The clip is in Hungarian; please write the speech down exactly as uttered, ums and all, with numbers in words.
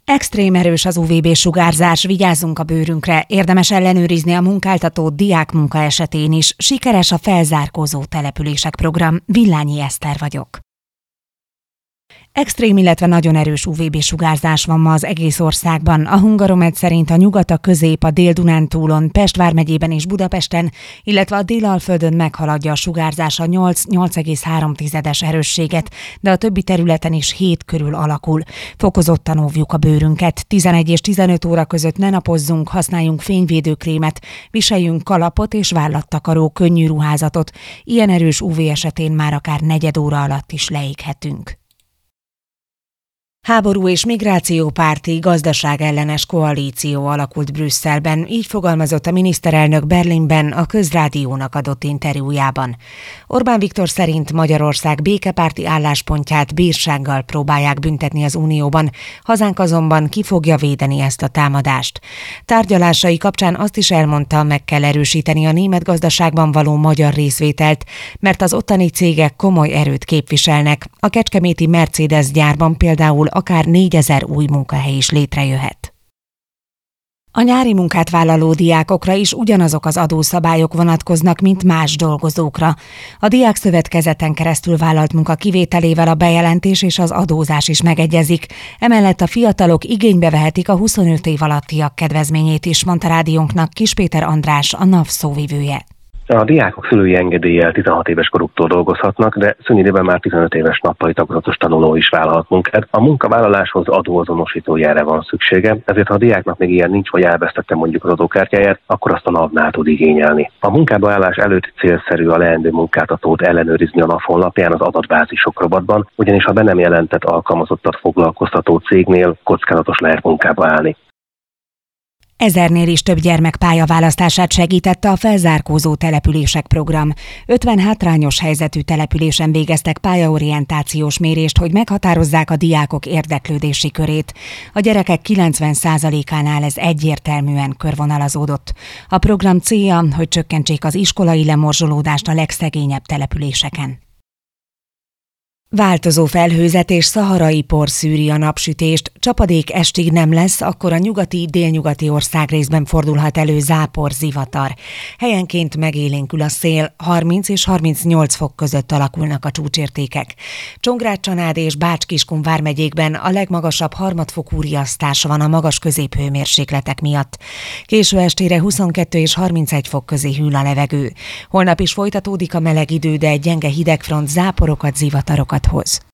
Extrém erős az u vé bé-sugárzás, vigyázzunk a bőrünkre, érdemes ellenőrizni a munkáltató diákmunka esetén is. Sikeres a felzárkózó települések program. Villányi Eszter vagyok. Extrém, illetve nagyon erős u vé bé-sugárzás van ma az egész országban. A Hungaromed szerint a nyugat, a közép, a Dél-Dunántúlon, Pest vármegyében és Budapesten, illetve a Dél-Alföldön meghaladja a sugárzás a nyolc-nyolc egész három tizedes erősséget, de a többi területen is hét körül alakul. Fokozottan óvjuk a bőrünket. tizenegy és tizenöt óra között ne napozzunk, használjunk fényvédőkrémet, viseljünk kalapot és vállattakaró könnyű ruházatot. Ilyen erős u vé esetén már akár negyed óra alatt is leéghetünk. Háború és migrációpárti gazdaságellenes koalíció alakult Brüsszelben, így fogalmazott a miniszterelnök Berlinben a Közrádiónak adott interjújában. Orbán Viktor szerint Magyarország békepárti álláspontját bírsággal próbálják büntetni az Unióban, hazánk azonban ki fogja védeni ezt a támadást. Tárgyalásai kapcsán azt is elmondta, meg kell erősíteni a német gazdaságban való magyar részvételt, mert az ottani cégek komoly erőt képviselnek. A kecskeméti Mercedes gyárban például akár négyezer új munkahely is létrejöhet. A nyári munkát vállaló diákokra is ugyanazok az adószabályok vonatkoznak, mint más dolgozókra. A diákszövetkezeten keresztül vállalt munka kivételével a bejelentés és az adózás is megegyezik. Emellett a fiatalok igénybe vehetik a huszonöt év alattiak kedvezményét is, mondta rádiónknak Kis Péter András, a NAV szóvivője. A diákok szülői engedéllyel tizenhat éves koruktól dolgozhatnak, de szünidében már tizenöt éves nappali tagozatos tanuló is vállalhat munkát. A munkavállaláshoz adóazonosító jelre van szüksége, ezért ha a diáknak még ilyen nincs, vagy elvesztette mondjuk az adókártyáját, akkor azt a NAV-nál tud igényelni. A munkába állás előtt célszerű a leendő munkáltatót ellenőrizni a NAV honlapján az adatbázisok rovatban, ugyanis ha be nem jelentett alkalmazottat foglalkoztató cégnél kockázatos lehet munkába állni. Ezernél is több gyermek pályaválasztását segítette a felzárkózó települések program. ötven hátrányos helyzetű településen végeztek pályaorientációs mérést, hogy meghatározzák a diákok érdeklődési körét. A gyerekek kilencven százalékánál ez egyértelműen körvonalazódott. A program célja, hogy csökkentsék az iskolai lemorzsolódást a legszegényebb településeken. Változó felhőzet és szaharai por szűri a napsütést, csapadék estig nem lesz, akkor a nyugati, délnyugati országrészben fordulhat elő zápor, zivatar. Helyenként megélénkül a szél, harminc és harmincnyolc fok között alakulnak a csúcsértékek. Csongrád-Csanád és Bács-Kiskun vármegyékben a legmagasabb harmadfokú riasztás van a magas középhőmérsékletek miatt. Késő estére huszonkettő és harmincegy fok közé hűl a levegő. Holnap is folytatódik a meleg idő, de egy gyenge hidegfront záporokat, zivatarokat hoz.